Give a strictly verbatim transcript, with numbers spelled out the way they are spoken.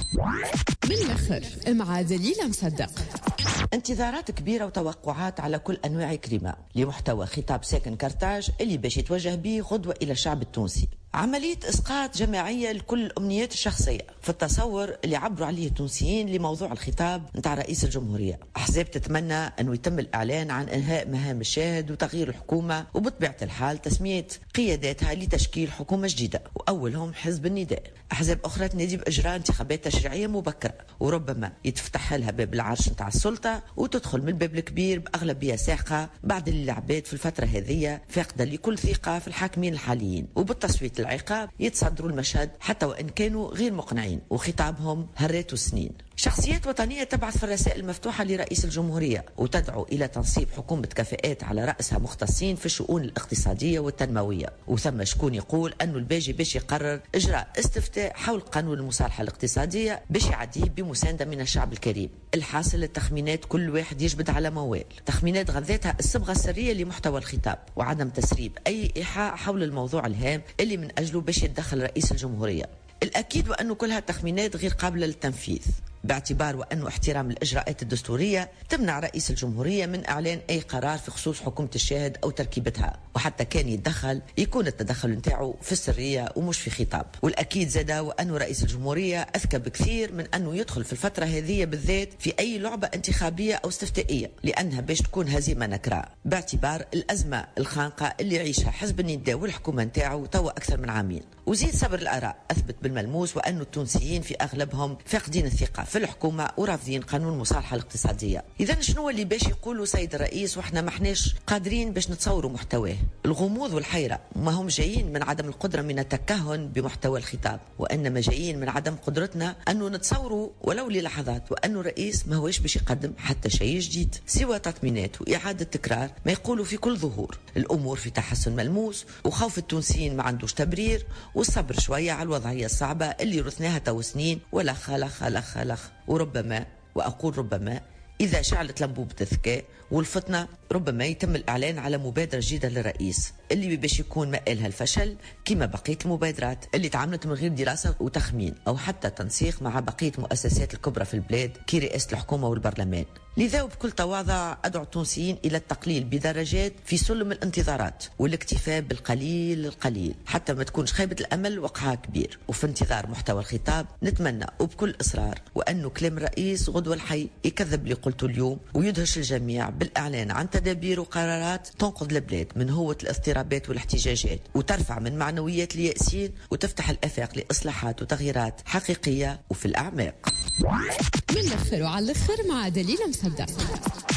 بالآخر مع دليلة مصدق. انتظارات كبيرة وتوقعات على كل أنواع كريمة لمحتوى خطاب ساكن كرتاج اللي باش يتوجه به غدوة إلى الشعب التونسي. عملية إسقاط جماعية لكل الأمنيات الشخصية في التصور اللي عبروا عليه التونسيين لموضوع الخطاب نتاع رئيس الجمهورية. أحزاب تتمنى أنه يتم الإعلان عن إنهاء مهام الشاهد وتغيير الحكومة، وبطبيعة الحال تسمية قياداتها لتشكيل حكومة جديدة، وأولهم حزب النداء. أحزاب أخرى تنادي بإجراء انتخابات تشريعية مبكرة، وربما يتفتح لها باب العرش نتاع السلطة وتدخل من الباب الكبير بأغلبية ساحقة بعد اللي العباد في الفترة هذه فاقدة لكل ثقة في الحاكمين الحاليين، وبالتصويت العقاب يتصدروا المشهد حتى وإن كانوا غير مقنعين وخطابهم هرات سنين. شخصيات وطنية تبعث في الرسائل المفتوحة لرئيس الجمهورية وتدعو إلى تنصيب حكومة كفاءات على رأسها مختصين في الشؤون الاقتصادية والتنموية، وثم شكون يقول أنه الباجي باش يقرر إجراء استفتاء حول قانون المصالحة الاقتصادية باش يعديه بمساندة من الشعب الكريم. الحاصل التخمينات كل واحد يجبد على موال، تخمينات غذتها الصبغة السرية لمحتوى الخطاب وعدم تسريب أي إيحاء حول الموضوع الهام اللي من أجله باش يتدخل رئيس الجمهورية. الأكيد وأنه كلها تخمينات غير قابلة للتنفيذ، باعتبار وأنه احترام الإجراءات الدستورية تمنع رئيس الجمهورية من إعلان أي قرار في خصوص حكومة الشاهد أو تركيبتها، وحتى كان يتدخل يكون التدخل نتاعه في السرية ومش في خطاب. والأكيد زادا وأنه رئيس الجمهورية أذكى بكثير من أنه يدخل في الفترة هذه بالذات في أي لعبة انتخابية أو استفتائية، لأنها باش تكون هزيمة نكراء باعتبار الأزمة الخانقة اللي يعيشها حزب النداء والحكومة نتاعه توا أكثر من عامين. وزيد صبر الآراء أثبت بالملموس وأنه التونسيين في أغلبهم فاقدين الثقة في الحكومة ورافضين قانون المصالحة الاقتصادية. إذا شنو اللي باش يقولوا سيد الرئيس وإحنا ما احناش قادرين باش نتصوروا محتواه؟ الغموض والحيرة ما هم جايين من عدم القدرة من التكهن بمحتوى الخطاب، وإنما جايين من عدم قدرتنا أنه نتصوروا ولو للحظات وأنه الرئيس ما هوش باش يقدم حتى شيء جديد سوى تطمينات وإعادة تكرار ما يقولوا في كل ظهور. الأمور في تحسن ملموس وخوف التونسيين ما عندوش تبرير، والصبر شوية على الوضعية الصعبة اللي رثناها تو سنين ولا خلخ خلخ خلخ. وربما وأقول ربما إذا شعلت لنبوبة الذكاء والفطنة ربما يتم الإعلان على مبادرة جديدة للرئيس اللي باش يكون مآلها الفشل كما بقية المبادرات اللي تعاملت من غير دراسة وتخمين أو حتى تنسيق مع بقية المؤسسات الكبرى في البلاد كرئاسة الحكومة والبرلمان. لذا وبكل تواضع أدعو التونسيين إلى التقليل بدرجات في سلم الانتظارات والاكتفاء بالقليل القليل حتى ما تكونش خيبة الأمل وقعها كبير. وفي انتظار محتوى الخطاب نتمنى وبكل إصرار وأنه كلام الرئيس غدوة الحي يكذب اللي قلته اليوم ويدهش الجميع بالإعلان عن تدابير وقرارات تنقذ البلاد من هوة الاضطرابات والاحتجاجات وترفع من معنويات اليائسين وتفتح الآفاق لإصلاحات وتغييرات حقيقية وفي الأعماق. من الآخر وعلى الآخر مع دليلة مصدق.